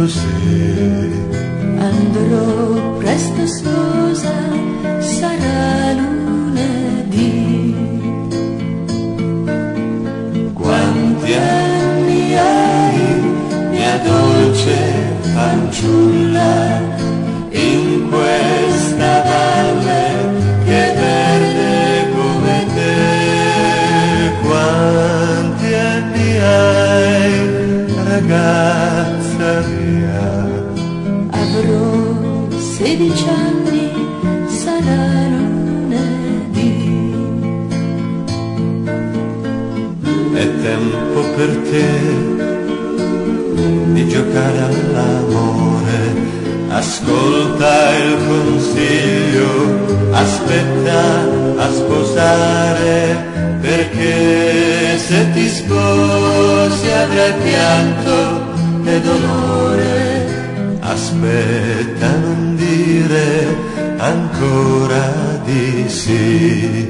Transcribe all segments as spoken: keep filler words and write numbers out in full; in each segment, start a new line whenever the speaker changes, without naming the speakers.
così.
Andrò presto sposa, sarà lunedì.
Quanti anni hai, mia dolce fanciulla, in questa valle che verde come te? Quanti anni hai, ragazza mia?
Avrò sedici anni, sarà lunedì.
È tempo per te di giocare all'amore. Ascolta il consiglio, aspetta a sposare, perché se ti sposi avrai pianto e dolore. Aspetta, non dire ancora di sì.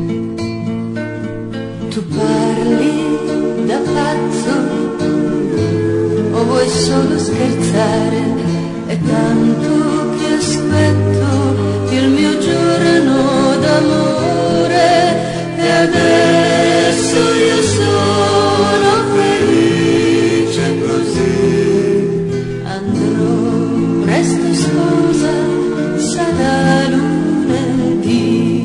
Tu parli da pazzo o vuoi solo scherzare? È tanto che aspetto il mio giorno d'amore e adesso io sono felice così. Andrò presto sposa, sarà lunedì.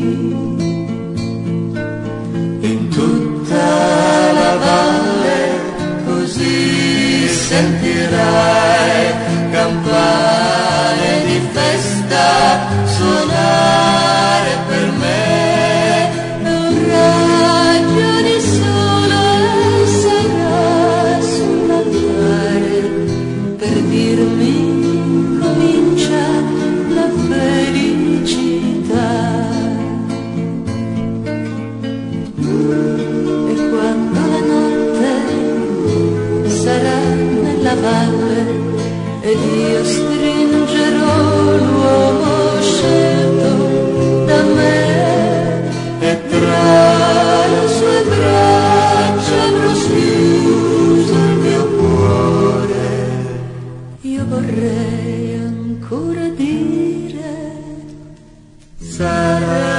In tutta la valle così sentirai campane di festa suonare per me.
Un raggio di sole sarà sull'altare per dirmi comincia la felicità. E quando la notte sarà nella valle ed io stringerò l'uomo scelto da me,
E tra le sue braccia avrò schiuso il mio cuore.
io vorrei ancora dire
Sarà